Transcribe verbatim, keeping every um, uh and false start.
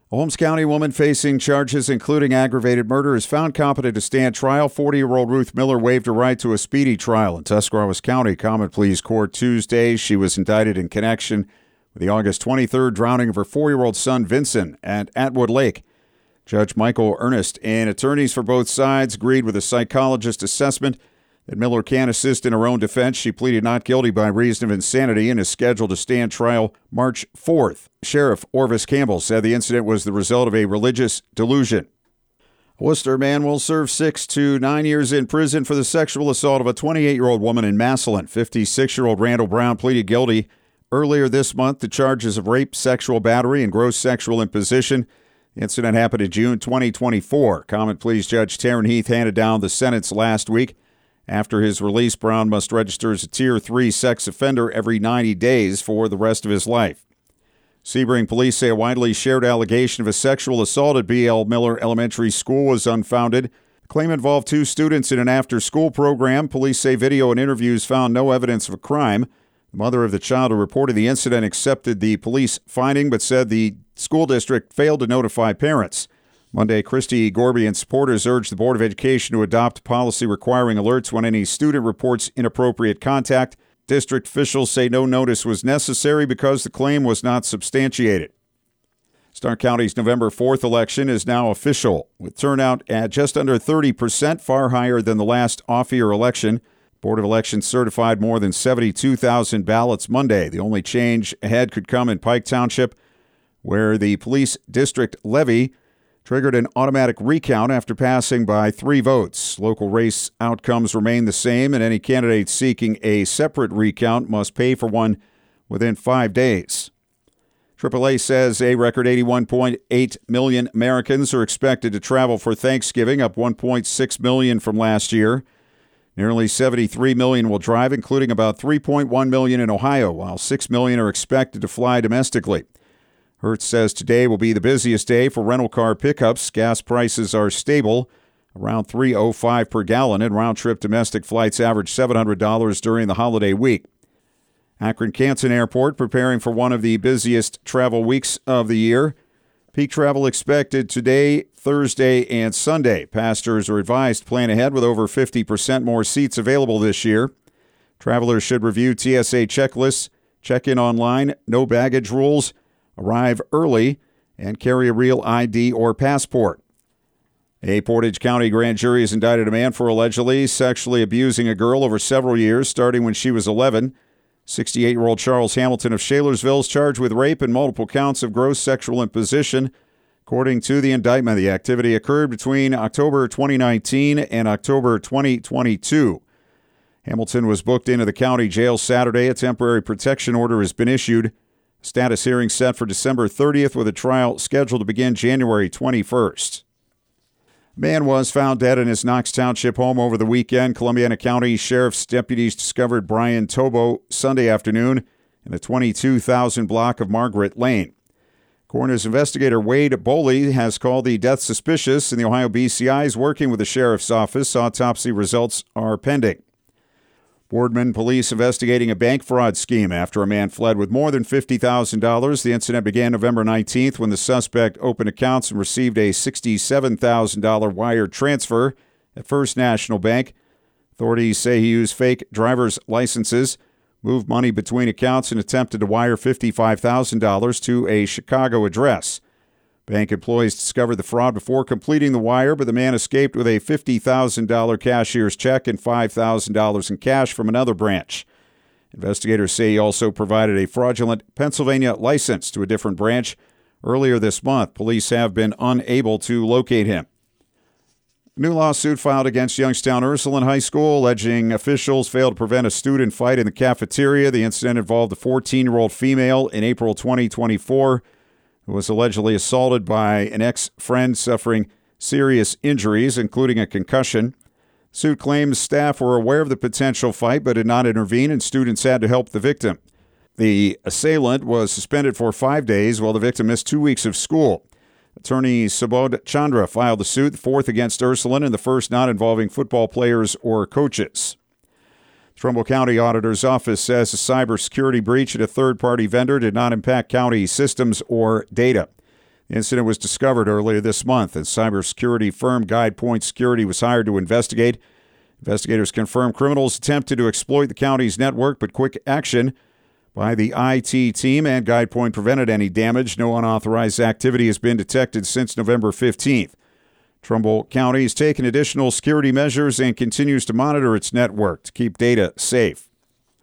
A Holmes County woman facing charges including aggravated murder is found competent to stand trial. forty-year-old Ruth Miller waived her right to a speedy trial in Tuscarawas County Common Pleas Court Tuesday. She was indicted in connection with the August twenty-third drowning of her four-year-old son Vincent at Atwood Lake. Judge Michael Ernest and attorneys for both sides agreed with a psychologist assessment that Miller can assist in her own defense. She pleaded not guilty by reason of insanity and is scheduled to stand trial March fourth. Sheriff Orvis Campbell said the incident was the result of a religious delusion. A Worcester man will serve six to nine years in prison for the sexual assault of a twenty-eight-year-old woman in Massillon. fifty-six-year-old Randall Brown pleaded guilty earlier this month to charges of rape, sexual battery, and gross sexual imposition. The incident happened in June twenty twenty-four. Common Pleas Judge Taryn Heath handed down the sentence last week. After his release, Brown must register as a Tier three sex offender every ninety days for the rest of his life. Sebring police say a widely shared allegation of a sexual assault at B L Miller Elementary School was unfounded. The claim involved two students in an after-school program. Police say video and interviews found no evidence of a crime. The mother of the child who reported the incident accepted the police finding but said the school district failed to notify parents. Monday, Christy Gorby and supporters urged the Board of Education to adopt policy requiring alerts when any student reports inappropriate contact. District officials say no notice was necessary because the claim was not substantiated. Stark County's November fourth election is now official, with turnout at just under thirty percent, far higher than the last off-year election. Board of Elections certified more than seventy-two thousand ballots Monday. The only change ahead could come in Pike Township, where the police district levy triggered an automatic recount after passing by three votes. Local race outcomes remain the same, and any candidate seeking a separate recount must pay for one within five days. triple A says a record eighty-one point eight million Americans are expected to travel for Thanksgiving, up one point six million from last year. Nearly seventy-three million will drive, including about three point one million in Ohio, while six million are expected to fly domestically. Hertz says today will be the busiest day for rental car pickups. Gas prices are stable, around three oh five per gallon, and round-trip domestic flights average seven hundred dollars during the holiday week. Akron-Canton Airport preparing for one of the busiest travel weeks of the year. Peak travel expected today, Thursday, and Sunday. Passengers are advised to plan ahead with over fifty percent more seats available this year. Travelers should review T S A checklists, check in online, no baggage rules, arrive early, and carry a real I D or passport. A Portage County grand jury has indicted a man for allegedly sexually abusing a girl over several years, starting when she was eleven. sixty-eight-year-old Charles Hamilton of Shalersville is charged with rape and multiple counts of gross sexual imposition. According to the indictment, the activity occurred between October twenty nineteen and October twenty twenty-two. Hamilton was booked into the county jail Saturday. A temporary protection order has been issued. Status hearing set for December thirtieth with a trial scheduled to begin January twenty-first. A man was found dead in his Knox Township home over the weekend. Columbiana County Sheriff's deputies discovered Brian Tobo Sunday afternoon in the twenty-two thousand block of Margaret Lane. Coroner's investigator Wade Boley has called the death suspicious, and the Ohio B C I is working with the sheriff's office. Autopsy results are pending. Boardman police investigating a bank fraud scheme after a man fled with more than fifty thousand dollars. The incident began November nineteenth when the suspect opened accounts and received a sixty-seven thousand dollars wire transfer at First National Bank. Authorities say he used fake driver's licenses, moved money between accounts, and attempted to wire fifty-five thousand dollars to a Chicago address. Bank employees discovered the fraud before completing the wire, but the man escaped with a fifty thousand dollars cashier's check and five thousand dollars in cash from another branch. Investigators say he also provided a fraudulent Pennsylvania license to a different branch. Earlier this month, police have been unable to locate him. A new lawsuit filed against Youngstown Ursuline High School, alleging officials failed to prevent a student fight in the cafeteria. The incident involved a fourteen-year-old female in April twenty twenty-four who was allegedly assaulted by an ex-friend suffering serious injuries, including a concussion. Suit claims staff were aware of the potential fight but did not intervene, and students had to help the victim. The assailant was suspended for five days while the victim missed two weeks of school. Attorney Subodh Chandra filed the suit, the fourth against Ursuline and the first not involving football players or coaches. Trumbull County Auditor's Office says a cybersecurity breach at a third-party vendor did not impact county systems or data. The incident was discovered earlier this month, and cybersecurity firm GuidePoint Security was hired to investigate. Investigators confirmed criminals attempted to exploit the county's network, but quick action by the I T team and GuidePoint prevented any damage. No unauthorized activity has been detected since November fifteenth. Trumbull County has taken additional security measures and continues to monitor its network to keep data safe.